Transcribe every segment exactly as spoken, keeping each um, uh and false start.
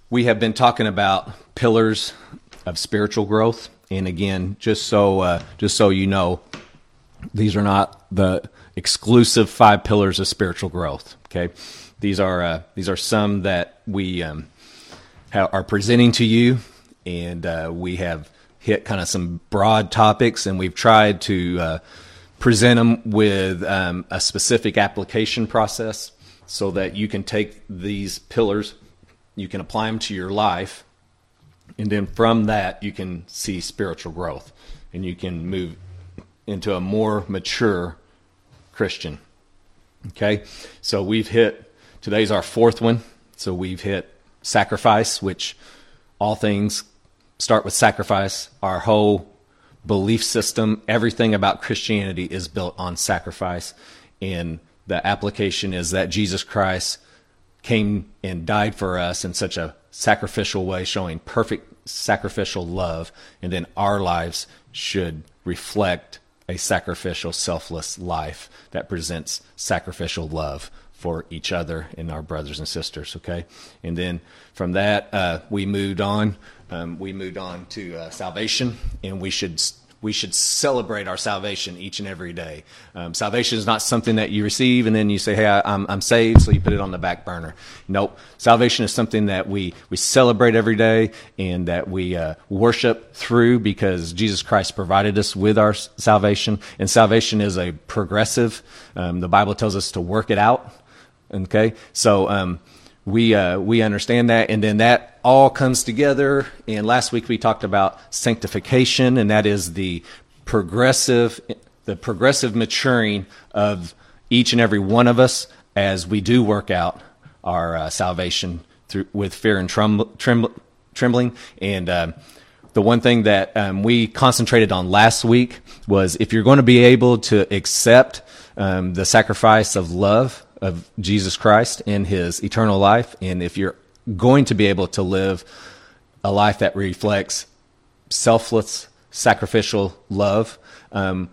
We have been talking about pillars of spiritual growth, and again, just so uh, just so you know, these are not the exclusive five pillars of spiritual growth. Okay, these are uh, these are some that we um, ha- are presenting to you, and uh, we have hit kind of some broad topics, and we've tried to uh, present them with um, a specific application process, so that you can take these pillars, you can apply them to your life, and then from that you can see spiritual growth, and you can move into a more mature Christian. Okay, so we've hit, today's our fourth one, so we've hit sacrifice, which all things start with sacrifice. Our whole belief system, everything about Christianity is built on sacrifice, and the application is that Jesus Christ came and died for us in such a sacrificial way, showing perfect sacrificial love, and then our lives should reflect a sacrificial, selfless life that presents sacrificial love for each other and our brothers and sisters, okay? And then from that, uh, we moved on. Um, we moved on to uh, salvation, and we should we should celebrate our salvation each and every day. Um, salvation is not something that you receive and then you say, hey, I, I'm, I'm saved, so you put it on the back burner. Nope. Salvation is something that we, we celebrate every day, and that we uh, worship through, because Jesus Christ provided us with our salvation. And salvation is a progressive. Um, the Bible tells us to work it out. Okay? So um, we uh, we understand that, and then that all comes together. And last week we talked about sanctification, and that is the progressive the progressive maturing of each and every one of us as we do work out our uh, salvation through with fear and tremb- tremb- trembling. And uh, the one thing that um, we concentrated on last week was, if you're going to be able to accept um, the sacrifice of love of Jesus Christ in his eternal life, and if you're going to be able to live a life that reflects selfless, sacrificial love, um,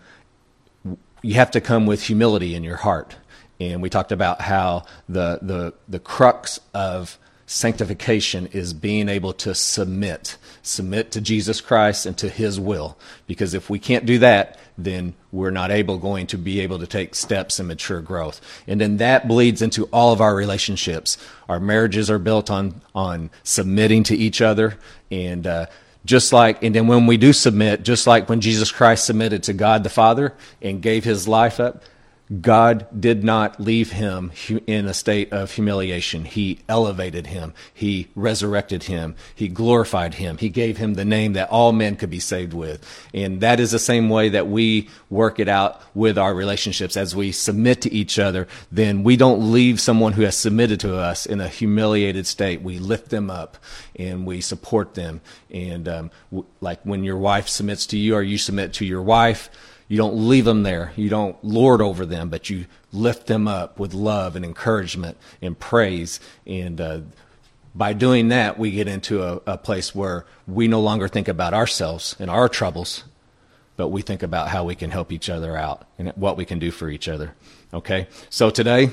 you have to come with humility in your heart. And we talked about how the the the crux of sanctification is being able to submit, submit to Jesus Christ and to his will. Because if we can't do that, then we're not able going to be able to take steps in mature growth. And then that bleeds into all of our relationships. Our marriages are built on, on submitting to each other. And, uh, just like, and then when we do submit, just like when Jesus Christ submitted to God the Father and gave his life up, God did not leave him in a state of humiliation. He elevated him. He resurrected him. He glorified him. He gave him the name that all men could be saved with. And that is the same way that we work it out with our relationships. As we submit to each other, then we don't leave someone who has submitted to us in a humiliated state. We lift them up and we support them. And um, w- like when your wife submits to you, or you submit to your wife, you don't leave them there. You don't lord over them, but you lift them up with love and encouragement and praise. And uh, by doing that, we get into a, a place where we no longer think about ourselves and our troubles, but we think about how we can help each other out and what we can do for each other. Okay? So today,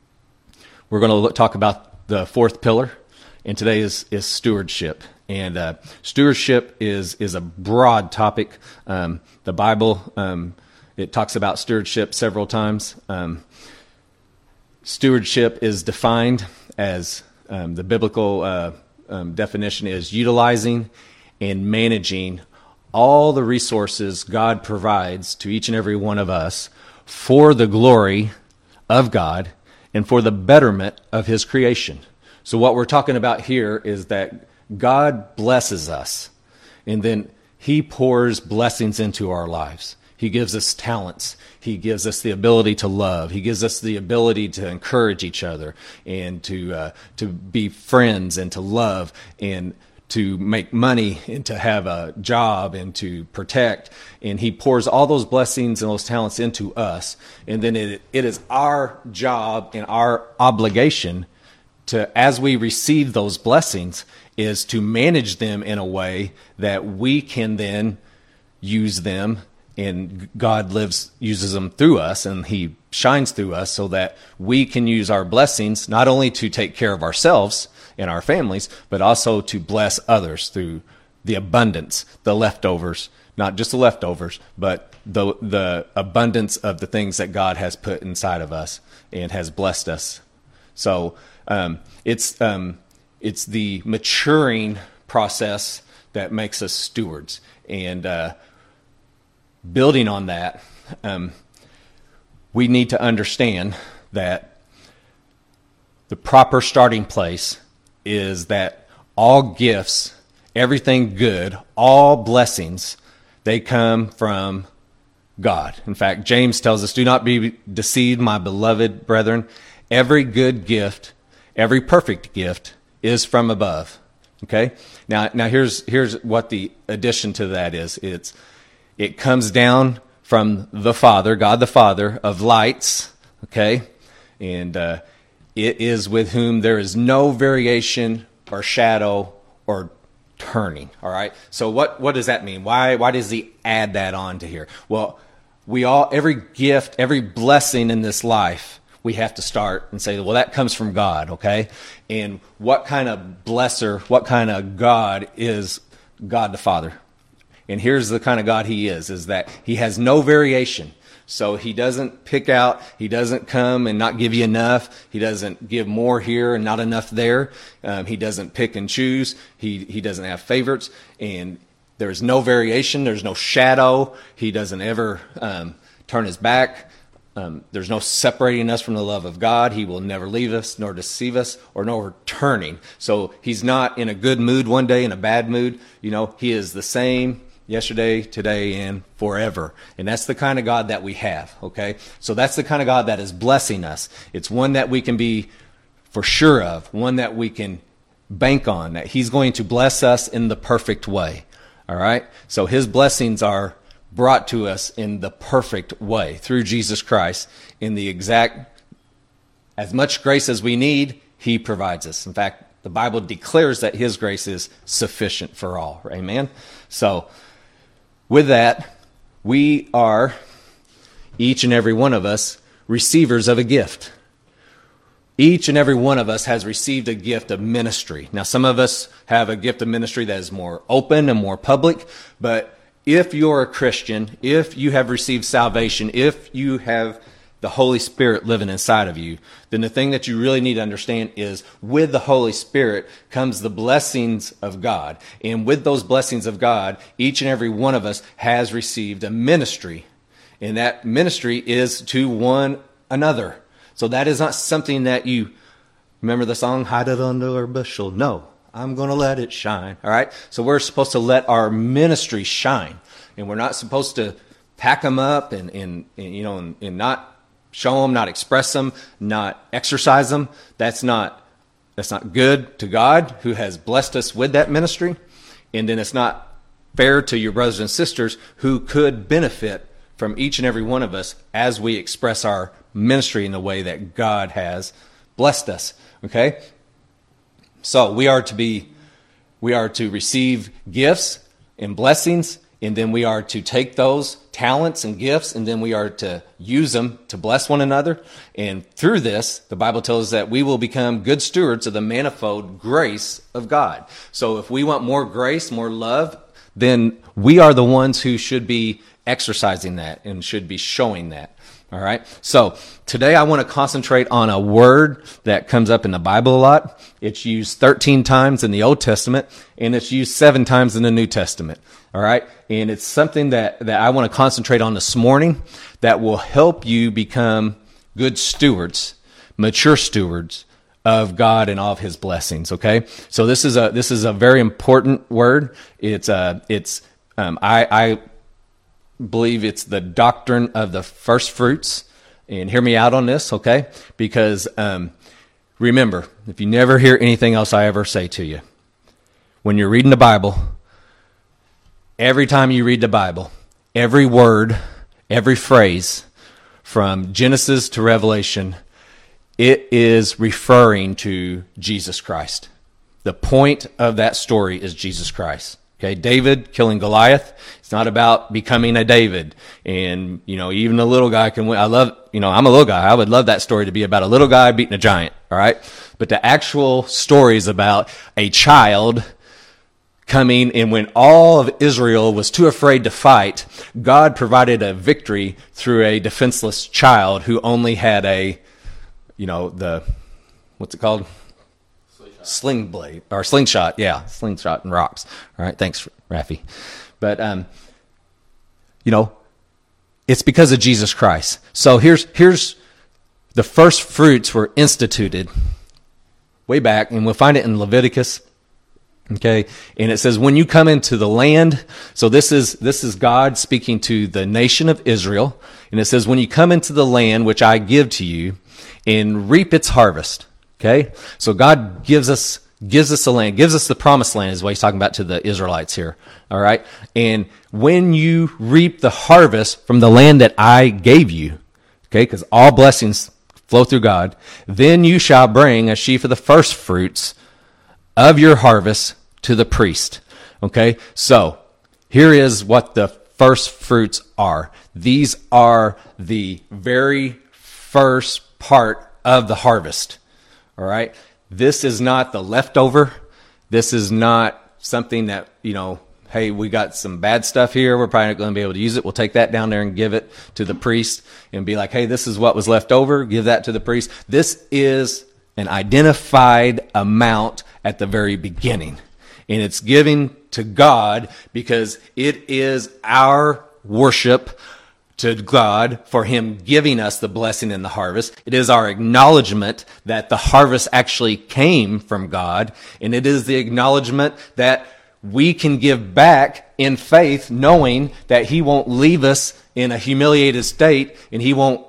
we're going to look, talk about the fourth pillar, and today is, is stewardship. And uh, stewardship is is a broad topic. Um, the Bible, um, it talks about stewardship several times. Um, stewardship is defined as, um, the biblical uh, um, definition is utilizing and managing all the resources God provides to each and every one of us for the glory of God and for the betterment of his creation. So what we're talking about here is that God blesses us, and then he pours blessings into our lives. He gives us talents. He gives us the ability to love. He gives us the ability to encourage each other, and to uh, to be friends, and to love, and to make money, and to have a job, and to protect. And he pours all those blessings and those talents into us. And then it it is our job and our obligation to, as we receive those blessings, is to manage them in a way that we can then use them and God lives, uses them through us, and he shines through us so that we can use our blessings not only to take care of ourselves and our families, but also to bless others through the abundance, the leftovers, not just the leftovers, but the the abundance of the things that God has put inside of us and has blessed us. So um, it's um, it's the maturing process that makes us stewards. And uh, building on that, um, we need to understand that the proper starting place is that all gifts, everything good, all blessings, they come from God. In fact, James tells us, do not be deceived, my beloved brethren. Every good gift, every perfect gift is from above. Okay? Now, now here's here's what the addition to that is. It's it comes down from the Father, God the Father of lights. Okay? And uh, it is with whom there is no variation or shadow or turning. All right. So what what does that mean? Why why does he add that on to here? Well, we all every gift, every blessing in this life, we have to start and say, well, that comes from God, okay? And what kind of blesser, what kind of God is God the Father? And here's the kind of God he is, is that he has no variation. So he doesn't pick out, he doesn't come and not give you enough. He doesn't give more here and not enough there. Um, he doesn't pick and choose. He he doesn't have favorites. And there's no variation. There's no shadow. He doesn't ever um, turn his back. Um, there's no separating us from the love of God. He will never leave us, nor deceive us, or nor turning. So he's not in a good mood one day, in a bad mood. You know, he is the same yesterday, today, and forever. And that's the kind of God that we have, okay? So that's the kind of God that is blessing us. It's one that we can be for sure of, one that we can bank on, that he's going to bless us in the perfect way, all right? So his blessings are brought to us in the perfect way through Jesus Christ in the exact, as much grace as we need, he provides us. In fact, the Bible declares that his grace is sufficient for all. Amen? So, with that, we are, each and every one of us, receivers of a gift. Each and every one of us has received a gift of ministry. Now, some of us have a gift of ministry that is more open and more public, but if you're a Christian, if you have received salvation, if you have the Holy Spirit living inside of you, then the thing that you really need to understand is with the Holy Spirit comes the blessings of God. And with those blessings of God, each and every one of us has received a ministry. And that ministry is to one another. So that is not something that you, remember the song, hide it under a bushel? No. I'm going to let it shine. All right. So we're supposed to let our ministry shine, and we're not supposed to pack them up and, and, and you know, and, and not show them, not express them, not exercise them. That's not, that's not good to God who has blessed us with that ministry. And then it's not fair to your brothers and sisters who could benefit from each and every one of us as we express our ministry in the way that God has blessed us. Okay. So we are to be, we are to receive gifts and blessings, and then we are to take those talents and gifts, and then we are to use them to bless one another. And through this, the Bible tells us that we will become good stewards of the manifold grace of God. So if we want more grace, more love, then we are the ones who should be exercising that and should be showing that. All right. So today I want to concentrate on a word that comes up in the Bible a lot. It's used thirteen times in the Old Testament, and it's used seven times in the New Testament. All right. And it's something that, that I want to concentrate on this morning that will help you become good stewards, mature stewards of God and all of his blessings. Okay. So this is a, this is a very important word. It's uh it's, um, I, I, believe it's the doctrine of the first fruits. And hear me out on this, okay? Because um, remember, if you never hear anything else I ever say to you, when you're reading the Bible, every time you read the Bible, every word, every phrase, from Genesis to Revelation, it is referring to Jesus Christ. The point of that story is Jesus Christ. Okay, David killing Goliath. It's not about becoming a David. And, you know, even a little guy can win. I love, you know, I'm a little guy. I would love that story to be about a little guy beating a giant. All right. But the actual story is about a child coming, and when all of Israel was too afraid to fight, God provided a victory through a defenseless child who only had a, you know, the, what's it called? Sling blade or slingshot, yeah, slingshot and rocks. All right, thanks, Rafi. But um, you know, it's because of Jesus Christ. So here's here's the first fruits were instituted way back, and we'll find it in Leviticus. Okay, and it says when you come into the land. So this is this is God speaking to the nation of Israel, and it says when you come into the land which I give to you, and reap its harvest. Okay, so God gives us gives us the land, gives us the promised land is what he's talking about to the Israelites here. All right, and when you reap the harvest from the land that I gave you, okay, because all blessings flow through God, then you shall bring a sheaf of the first fruits of your harvest to the priest. Okay, so here is what the first fruits are. These are the very first part of the harvest. All right. This is not the leftover. This is not something that, you know, hey, we got some bad stuff here. We're probably not going to be able to use it. We'll take that down there and give it to the priest and be like, hey, this is what was left over. Give that to the priest. This is an identified amount at the very beginning. And it's given to God because it is our worship to God for him giving us the blessing in the harvest. It is our acknowledgement that the harvest actually came from God. And it is the acknowledgement that we can give back in faith, knowing that he won't leave us in a humiliated state and he won't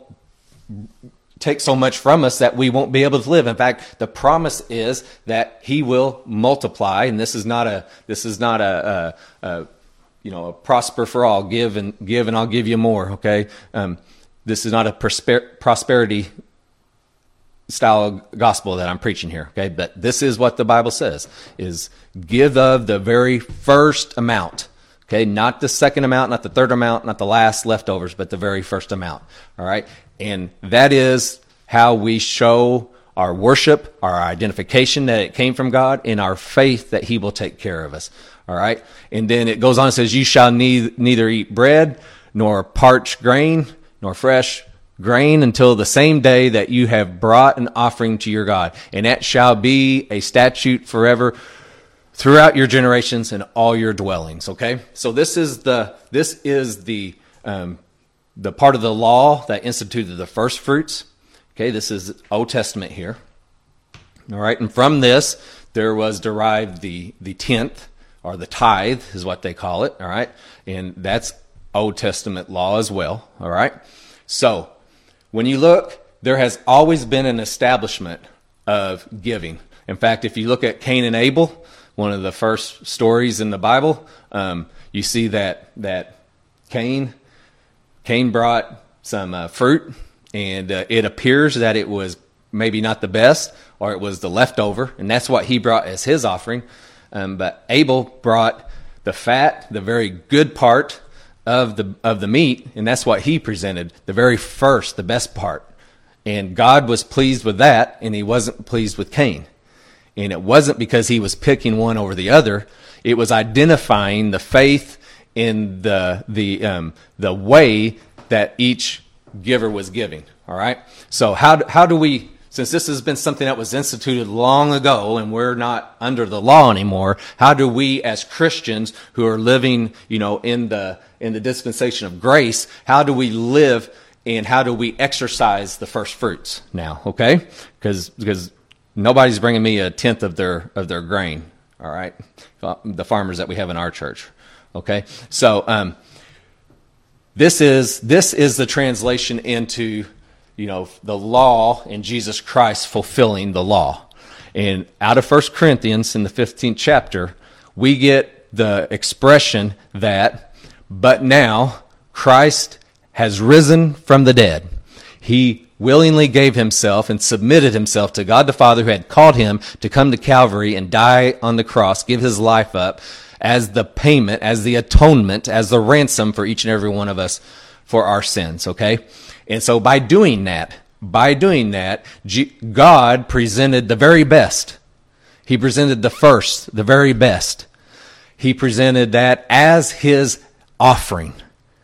take so much from us that we won't be able to live. In fact, the promise is that he will multiply. And this is not a, this is not a, a, a you know, a prosper for all, give and give and I'll give you more. Okay. Um, this is not a prosper, prosperity style gospel that I'm preaching here. Okay. But this is what the Bible says is give of the very first amount. Okay. Not the second amount, not the third amount, not the last leftovers, but the very first amount. All right. And that is how we show our worship, our identification that it came from God, and our faith that he will take care of us. All right. And then it goes on and says, you shall ne- neither eat bread nor parched grain nor fresh grain until the same day that you have brought an offering to your God. And that shall be a statute forever throughout your generations and all your dwellings. Okay. So this is the, this is the, um, the part of the law that instituted the first fruits. Okay. This is Old Testament here. All right. And from this, there was derived the, the tenth, or the tithe is what they call it, all right? And that's Old Testament law as well, all right? So when you look, there has always been an establishment of giving. In fact, if you look at Cain and Abel, one of the first stories in the Bible, um, you see that that Cain, Cain brought some uh, fruit, and uh, it appears that it was maybe not the best, or it was the leftover, and that's what he brought as his offering. Um, but Abel brought the fat, the very good part of the of the meat, and that's what he presented, the very first, the best part. And God was pleased with that, and he wasn't pleased with Cain. And it wasn't because he was picking one over the other. It was identifying the faith in the the um, the way that each giver was giving. All right. So how how do we? Since this has been something that was instituted long ago and we're not under the law anymore, how do we as Christians who are living, you know, in the in the dispensation of grace, how do we live and how do we exercise the first fruits now, okay? Because because nobody's bringing me a tenth of their of their grain, all right? The farmers that we have in our church, okay? So um, this is this is the translation into, you know, the law and Jesus Christ fulfilling the law. And out of First Corinthians in the fifteenth chapter, we get the expression that, but now Christ has risen from the dead. He willingly gave himself and submitted himself to God the Father who had called him to come to Calvary and die on the cross, give his life up as the payment, as the atonement, as the ransom for each and every one of us for our sins, okay? And so by doing that, by doing that, G- God presented the very best. He presented the first, the very best. He presented that as his offering.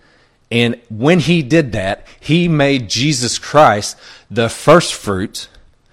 And when he did that, he made Jesus Christ the first fruit,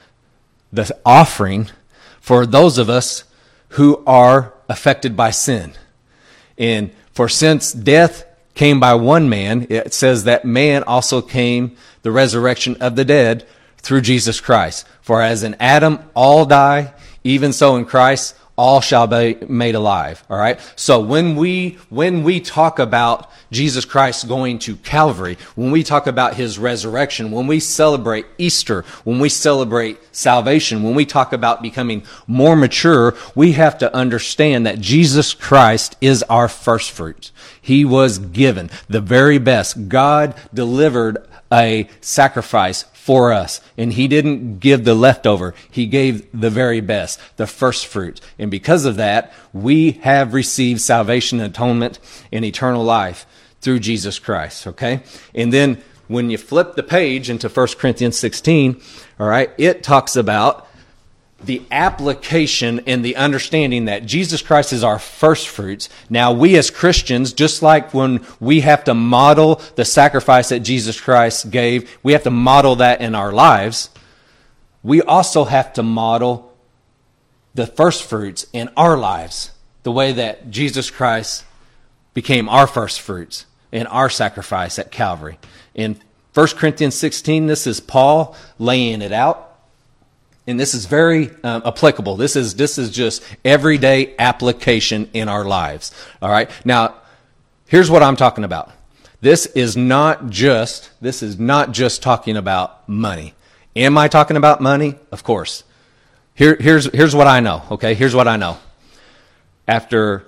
the offering for those of us who are affected by sin. And for since death came by one man, it says that man also came the resurrection of the dead through Jesus Christ. For as in Adam all die, even so in Christ all shall be made alive. All right. So when we when we talk about Jesus Christ going to Calvary, when we talk about his resurrection, when we celebrate Easter, when we celebrate salvation, when we talk about becoming more mature, we have to understand that Jesus Christ is our first fruit. He was given the very best. God delivered a sacrifice for us, and he didn't give the leftover. He gave the very best, the first fruit. And because of that, we have received salvation, atonement, and eternal life through Jesus Christ, okay? And then when you flip the page into First Corinthians sixteen, all right, it talks about the application and the understanding that Jesus Christ is our first fruits. Now, we as Christians, just like when we have to model the sacrifice that Jesus Christ gave, we have to model that in our lives. We also have to model the first fruits in our lives, the way that Jesus Christ became our first fruits in our sacrifice at Calvary. In First Corinthians sixteen, this is Paul laying it out. And this is very um, applicable. This is this is just everyday application in our lives. All right. Now, here's what I'm talking about. This is not just this is not just talking about money. Am I talking about money? Of course. Here, here's here's what I know. Okay. Here's what I know. After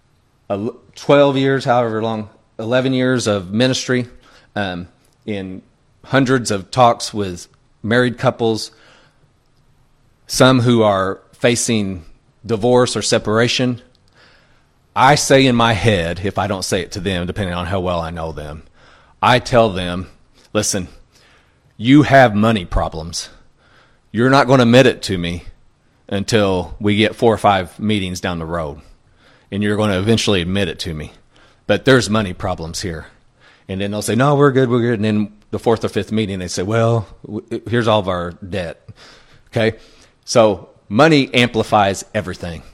twelve years, however long, eleven years of ministry, um, in hundreds of talks with married couples, some who are facing divorce or separation, I say in my head, if I don't say it to them, depending on how well I know them, I tell them, listen, you have money problems. You're not going to admit it to me until we get four or five meetings down the road. And you're going to eventually admit it to me. But there's money problems here. And then they'll say, no, we're good, we're good. And then the fourth or fifth meeting, they say, well, here's all of our debt. Okay? So money amplifies everything.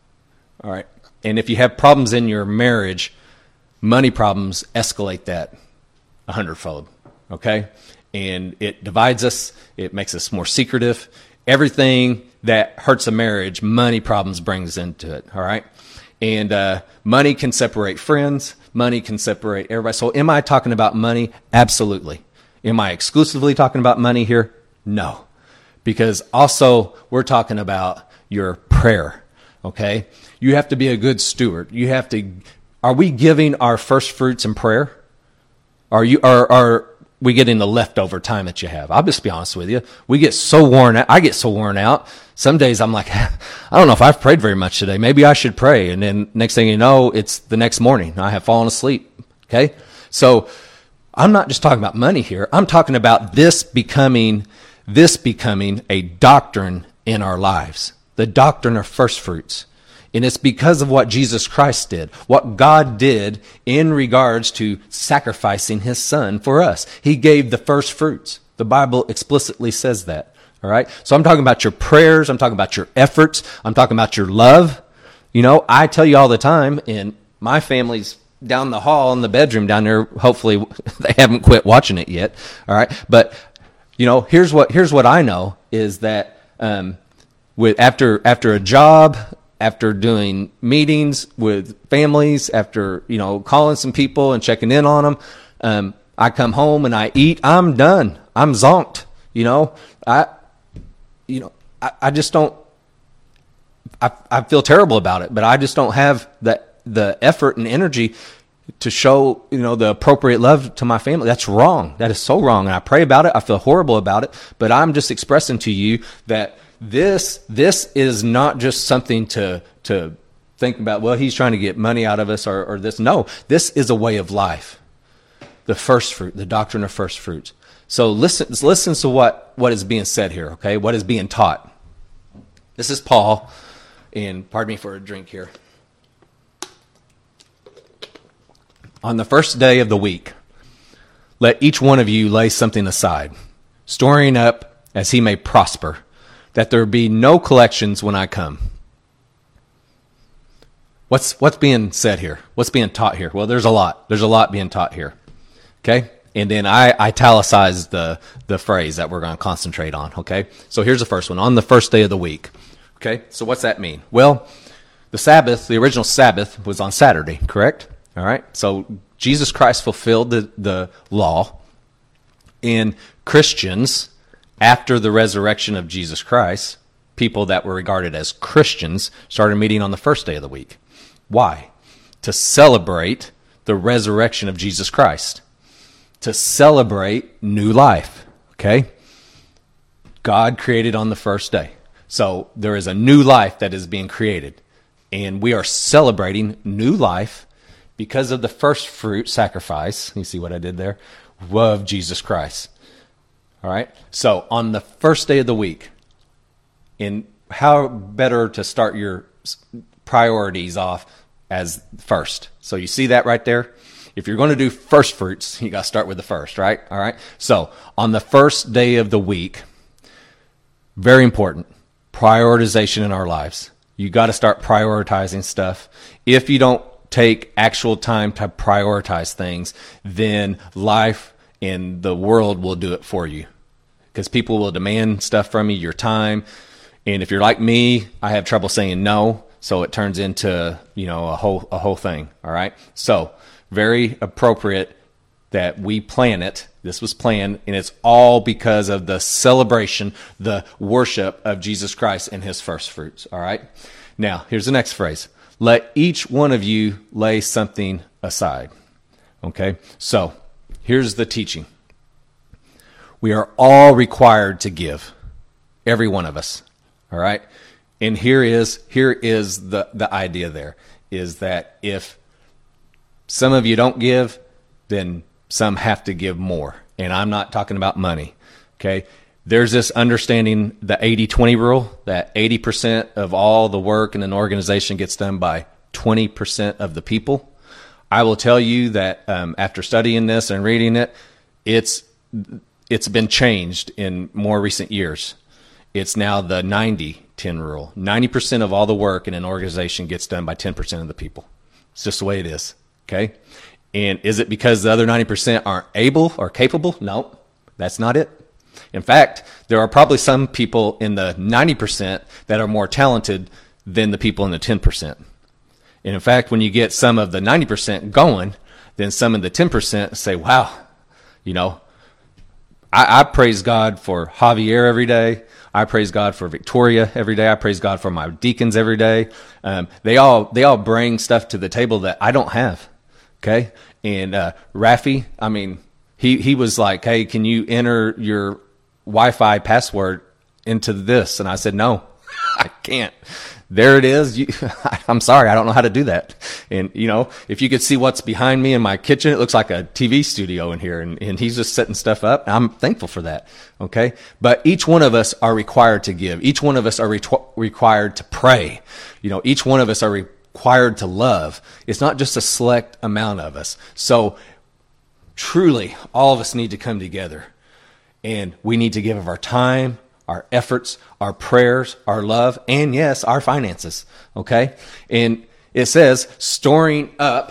All right. And if you have problems in your marriage, money problems escalate that a hundredfold. Okay. And it divides us. It makes us more secretive. Everything that hurts a marriage, money problems brings into it. All right. And uh, money can separate friends. Money can separate everybody. So am I talking about money? Absolutely. Am I exclusively talking about money here? No. Because also we're talking about your prayer, okay? You have to be a good steward. You have to, are we giving our first fruits in prayer? Are you, are, are we getting the leftover time that you have? I'll just be honest with you. We get so worn out. I get so worn out. Some days I'm like, I don't know if I've prayed very much today. Maybe I should pray. And then next thing you know, it's the next morning. I have fallen asleep, okay? So I'm not just talking about money here. I'm talking about this becoming This becoming a doctrine in our lives, the doctrine of first fruits. And it's because of what Jesus Christ did, what God did in regards to sacrificing his son for us. He gave the first fruits. The Bible explicitly says that. All right. So I'm talking about your prayers. I'm talking about your efforts. I'm talking about your love. You know, I tell you all the time, and my family's down the hall in the bedroom down there. Hopefully they haven't quit watching it yet. All right. But you know, here's what here's what I know is that um, with after after a job, after doing meetings with families, after you know calling some people and checking in on them, um, I come home and I eat. I'm done. I'm zonked. You know, I you know I, I just don't. I I feel terrible about it, but I just don't have the the effort and energy to show, you know, the appropriate love to my family. That's wrong. That is so wrong. And I pray about it. I feel horrible about it. But I'm just expressing to you that this this is not just something to to think about, well, he's trying to get money out of us or, or this. No, this is a way of life. The first fruit, the doctrine of first fruits. So listen, listen to what, what is being said here, okay? What is being taught. This is Paul, and pardon me for a drink here. On the first day of the week, let each one of you lay something aside, storing up as he may prosper, that there be no collections when I come. What's what's being said here? What's being taught here? Well, there's a lot. There's a lot being taught here. Okay? And then I italicized the, the phrase that we're going to concentrate on. Okay? So here's the first one. On the first day of the week. Okay? So what's that mean? Well, the Sabbath, the original Sabbath, was on Saturday, correct? All right? So Jesus Christ fulfilled the, the law. And Christians, after the resurrection of Jesus Christ, people that were regarded as Christians started meeting on the first day of the week. Why? To celebrate the resurrection of Jesus Christ. To celebrate new life. Okay? God created on the first day. So there is a new life that is being created. And we are celebrating new life because of the first fruit sacrifice. You see what I did there? Of Jesus Christ. All right? So on the first day of the week, in how better to start your priorities off as first. So you see that right there? If you're going to do first fruits, you got to start with the first, right? All right. So on the first day of the week, very important, prioritization in our lives. You got to start prioritizing stuff. If you don't take actual time to prioritize things, then life and the world will do it for you. Because people will demand stuff from you, your time. And if you're like me, I have trouble saying no. So it turns into, you know, a whole a whole thing. All right. So very appropriate that we plan it. This was planned, and it's all because of the celebration, the worship of Jesus Christ and his first fruits. All right. Now, here's the next phrase. Let each one of you lay something aside. Okay. So here's the teaching. We are all required to give. Every one of us. All right. And here is here is the, the idea there, is that if some of you don't give, then some have to give more. And I'm not talking about money. Okay. There's this understanding, the eighty twenty rule, that eighty percent of all the work in an organization gets done by twenty percent of the people. I will tell you that um, after studying this and reading it, it's it's been changed in more recent years. It's now the ninety ten rule. ninety percent of all the work in an organization gets done by ten percent of the people. It's just the way it is. Okay? And is it because the other ninety percent aren't able or capable? No, that's not it. In fact, there are probably some people in the ninety percent that are more talented than the people in the ten percent. And in fact, when you get some of the ninety percent going, then some of the ten percent say, wow, you know, I, I praise God for Javier every day. I praise God for Victoria every day. I praise God for my deacons every day. Um, they all they all bring stuff to the table that I don't have. Okay, and uh, Rafi, I mean, he he was like, "Hey, can you enter your Wi-Fi password into this?" And I said, "No, I can't." There it is. You, I'm sorry, I don't know how to do that. And, you know, if you could see what's behind me in my kitchen, it looks like a T V studio in here, and, and he's just setting stuff up. I'm thankful for that. Okay. But each one of us are required to give. Each one of us are re- required to pray. You know, each one of us are required to love. It's not just a select amount of us. So truly, all of us need to come together, and we need to give of our time, our efforts, our prayers, our love, and yes, our finances. Okay? And it says, storing up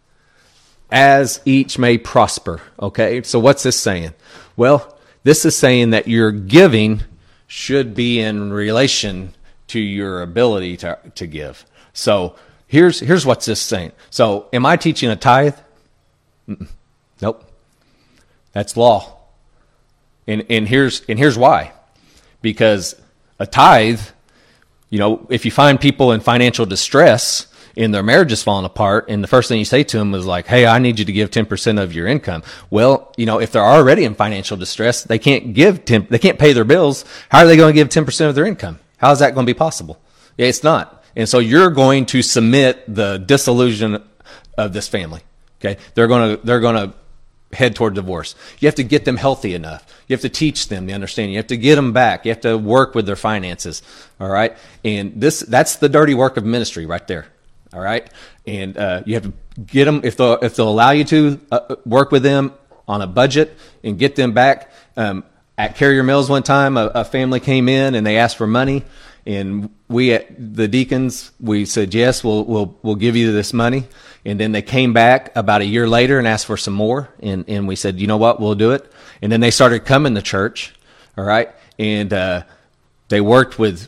as each may prosper. Okay? So what's this saying? Well, this is saying that your giving should be in relation to your ability to, to give. So here's, here's what's this saying. So am I teaching a tithe? Mm-mm. Nope. That's law. And, and here's, and here's why. Because a tithe, you know, if you find people in financial distress and their marriage is falling apart, and the first thing you say to them is like, hey, I need you to give ten percent of your income. Well, you know, if they're already in financial distress, they can't give ten, they can't pay their bills. How are they going to give ten percent of their income? How is that going to be possible? Yeah, it's not. And so you're going to submit the dissolution of this family. Okay. They're going to, they're going to head toward divorce. You have to get them healthy enough. You have to teach them the understanding. You have to get them back. You have to work with their finances. All right. And this, that's the dirty work of ministry right there. All right. And, uh, you have to get them, if they'll, if they'll allow you to uh, work with them on a budget and get them back. Um, at Carrier Mills one time, a, a family came in and they asked for money. And we, at the deacons, we said, yes, we'll, we'll, we'll give you this money. And then they came back about a year later and asked for some more. And, and we said, you know what, we'll do it. And then they started coming to church. All right. And, uh, they worked with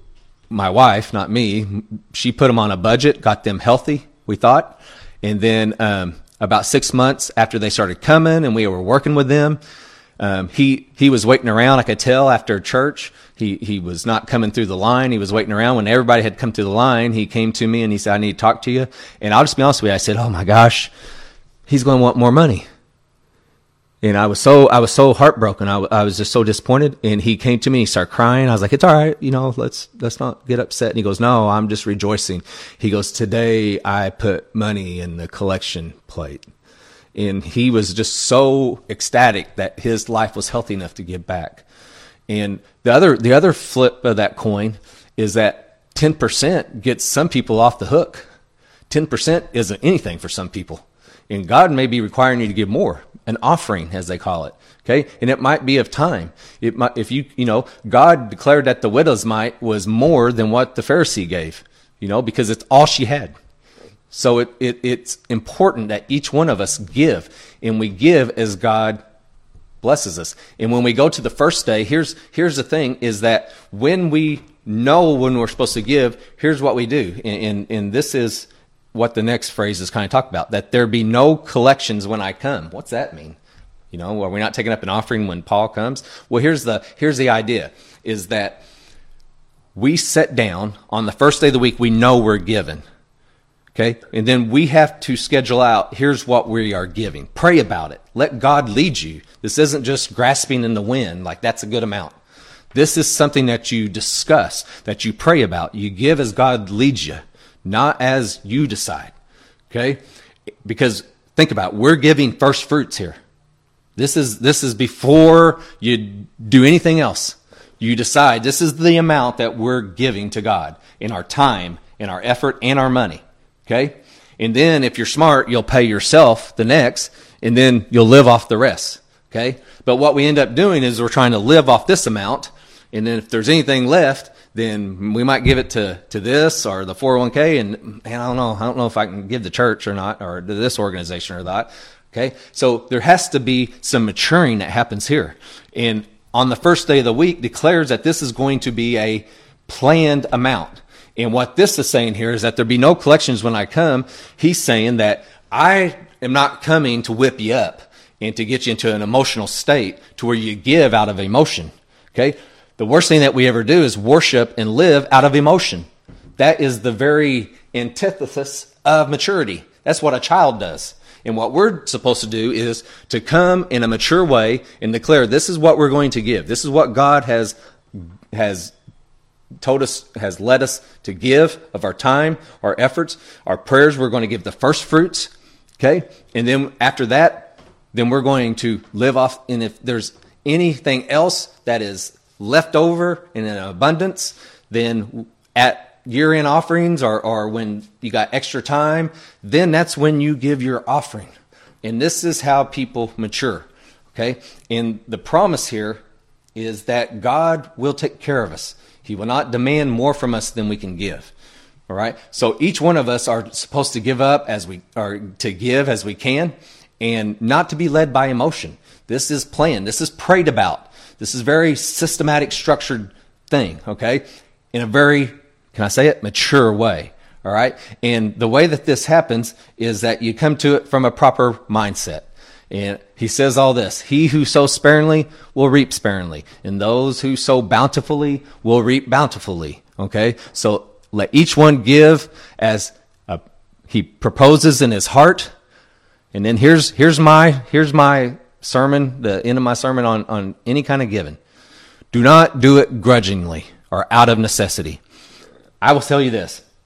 my wife, not me. She put them on a budget, got them healthy, we thought. And then, um, about six months after they started coming and we were working with them, um, he, he was waiting around. I could tell after church. He he was not coming through the line. He was waiting around. When everybody had come through the line, he came to me and he said, I need to talk to you. And I'll just be honest with you. I said, oh my gosh, he's going to want more money. And I was so, I was so heartbroken. I, I was just so disappointed. And he came to me, he started crying. I was like, it's all right. You know, let's, let's not get upset. And he goes, no, I'm just rejoicing. He goes, today I put money in the collection plate. And he was just so ecstatic that his life was healthy enough to give back. And the other, the other flip of that coin is that ten percent gets some people off the hook. ten percent isn't anything for some people. And God may be requiring you to give more, an offering, as they call it. Okay. And it might be of time. It might, if you, you know, God declared that the widow's mite was more than what the Pharisee gave, you know, because it's all she had. So it, it, it's important that each one of us give, and we give as God blesses us. And when we go to the first day, here's here's the thing, is that when we know when we're supposed to give, here's what we do. And, and, and this is what the next phrase is kind of talk about, that there be no collections when I come. What's that mean? You know, are we not taking up an offering when Paul comes? Well, here's the here's the idea, is that we sit down on the first day of the week, we know we're given. Okay. And then we have to schedule out, here's what we are giving. Pray about it. Let God lead you. This isn't just grasping in the wind, like that's a good amount. This is something that you discuss, that you pray about. You give as God leads you, not as you decide. Okay. Because think about it, we're giving first fruits here. This is, this is before you do anything else. You decide this is the amount that we're giving to God in our time, in our effort, and our money. Okay. And then if you're smart, you'll pay yourself the next, and then you'll live off the rest. Okay. But what we end up doing is we're trying to live off this amount. And then if there's anything left, then we might give it to, to this or the four oh one k. And man, I don't know. I don't know if I can give the church or not, or to this organization or not. Okay. So there has to be some maturing that happens here. And on the first day of the week declares that this is going to be a planned amount. And what this is saying here is that there be no collections when I come. He's saying that I am not coming to whip you up and to get you into an emotional state to where you give out of emotion. Okay? The worst thing that we ever do is worship and live out of emotion. That is the very antithesis of maturity. That's what a child does. And what we're supposed to do is to come in a mature way and declare, this is what we're going to give. This is what God has, has told us, has led us to give of our time, our efforts, our prayers. We're going to give the first fruits. Okay. And then after that, then we're going to live off. And if there's anything else that is left over in an abundance, then at year-end offerings or, or when you got extra time, then that's when you give your offering. And this is how people mature. Okay. And the promise here is that God will take care of us. He will not demand more from us than we can give. All right. So each one of us are supposed to give up as we are to give as we can, and not to be led by emotion. This is planned. This is prayed about. This is very systematic, structured thing. Okay. In a very, can I say it, mature way. All right. And the way that this happens is that you come to it from a proper mindset. And he says all this: he who sows sparingly will reap sparingly, and those who sow bountifully will reap bountifully. Okay. So let each one give as a, he proposes in his heart. And then here's, here's my, here's my sermon, the end of my sermon on, on any kind of giving. Do not do it grudgingly or out of necessity. I will tell you this.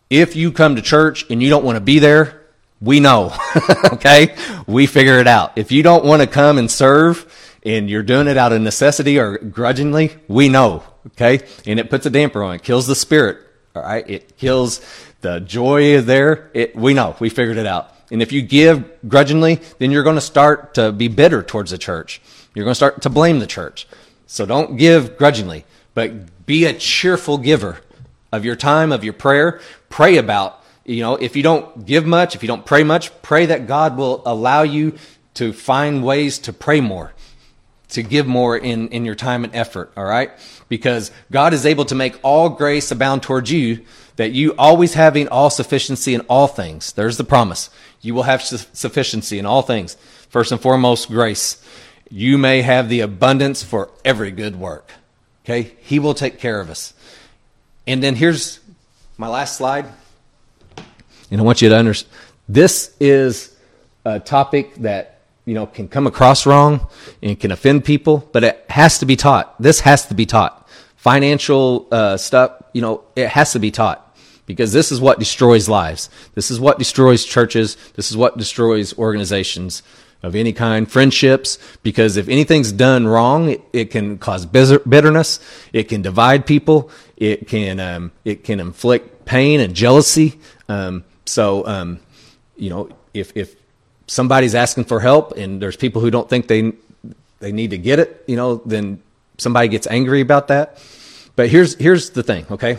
If you come to church and you don't want to be there, we know, okay? We figure it out. If you don't want to come and serve and you're doing it out of necessity or grudgingly, we know, okay? And it puts a damper on it. It kills the spirit, all right? It kills the joy there. It, we know. We figured it out. And if you give grudgingly, then you're going to start to be bitter towards the church. You're going to start to blame the church. So don't give grudgingly, but be a cheerful giver of your time, of your prayer. Pray about, you know, if you don't give much, if you don't pray much, pray that God will allow you to find ways to pray more, to give more in, in your time and effort, all right? Because God is able to make all grace abound towards you, that you always having all sufficiency in all things. There's the promise. You will have su- sufficiency in all things. First and foremost, grace. You may have the abundance for every good work, okay? He will take care of us. And then here's my last slide. And I want you to understand, this is a topic that, you know, can come across wrong and can offend people, but it has to be taught. This has to be taught. Financial uh, stuff, you know, it has to be taught because this is what destroys lives. This is what destroys churches. This is what destroys organizations of any kind, friendships, because if anything's done wrong, it, it can cause bitterness. It can divide people. It can um, it can inflict pain and jealousy. Um, so, um, you know, if if somebody's asking for help and there's people who don't think they they need to get it, you know, then somebody gets angry about that. But here's here's the thing, okay?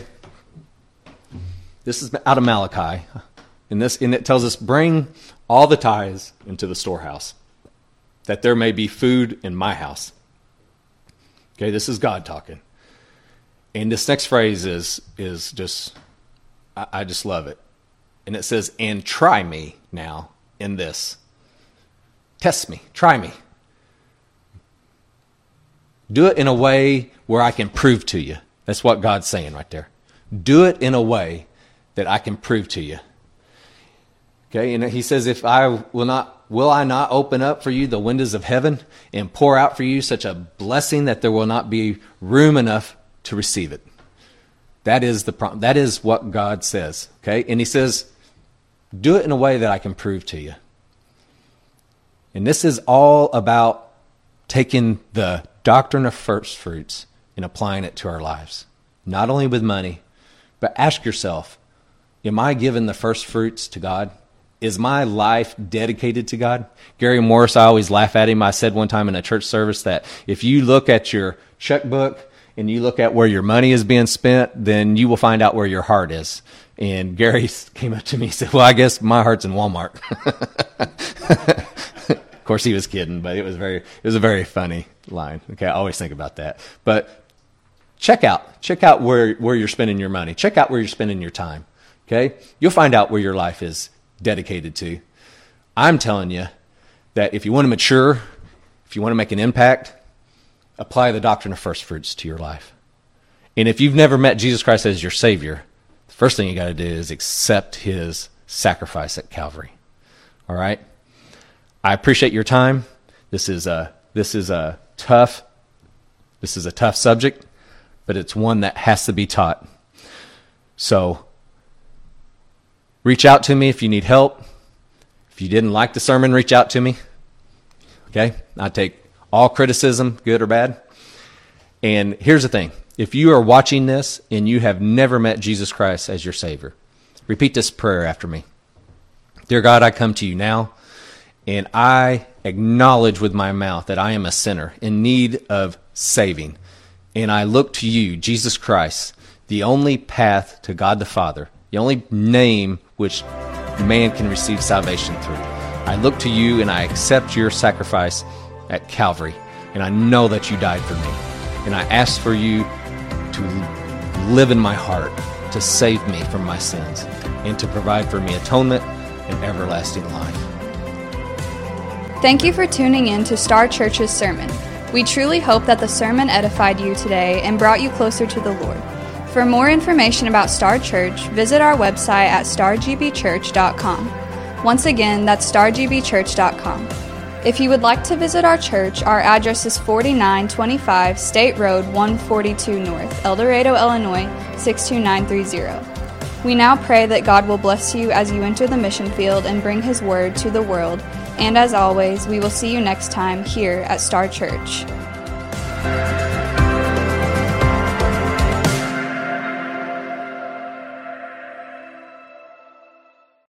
This is out of Malachi, and this and it tells us, bring all the tithes into the storehouse, that there may be food in my house. Okay, this is God talking. And this next phrase is is just, I, I just love it. And it says, and try me now in this. Test me, try me. Do it in a way where I can prove to you. That's what God's saying right there. Do it in a way that I can prove to you. Okay, and he says, if I will not, will I not open up for you the windows of heaven and pour out for you such a blessing that there will not be room enough to receive it? That is the problem. That is what God says. Okay, and he says, do it in a way that I can prove to you. And this is all about taking the doctrine of first fruits and applying it to our lives. Not only with money, but ask yourself, am I giving the first fruits to God? Is my life dedicated to God? Gary Morris, I always laugh at him. I said one time in a church service that if you look at your checkbook and you look at where your money is being spent, then you will find out where your heart is. And Gary came up to me and said, well, I guess my heart's in Walmart. Of course, he was kidding, but it was very, it was a very funny line. Okay, I always think about that. But check out, check out where, where you're spending your money. Check out where you're spending your time. Okay, you'll find out where your life is dedicated to. I'm telling you that if you want to mature, if you want to make an impact, apply the doctrine of first fruits to your life. And if you've never met Jesus Christ as your Savior, the first thing you got to do is accept his sacrifice at Calvary. All right? I appreciate your time. This is a this is a tough this is a tough subject, but it's one that has to be taught. So reach out to me if you need help. If you didn't like the sermon, reach out to me. Okay? I take all criticism, good or bad. And here's the thing. If you are watching this and you have never met Jesus Christ as your Savior, repeat this prayer after me. Dear God, I come to you now, and I acknowledge with my mouth that I am a sinner in need of saving. And I look to you, Jesus Christ, the only path to God the Father, the only name which man can receive salvation through. I look to you and I accept your sacrifice at Calvary. And I know that you died for me. And I ask for you to live in my heart, to save me from my sins, and to provide for me atonement and everlasting life. Thank you for tuning in to Star Church's sermon. We truly hope that the sermon edified you today and brought you closer to the Lord. For more information about Star Church, visit our website at star g b church dot com. Once again, that's star g b church dot com. If you would like to visit our church, our address is forty-nine twenty-five State Road one forty-two North, El Dorado, Illinois six two nine three zero. We now pray that God will bless you as you enter the mission field and bring His word to the world. And as always, we will see you next time here at Star Church.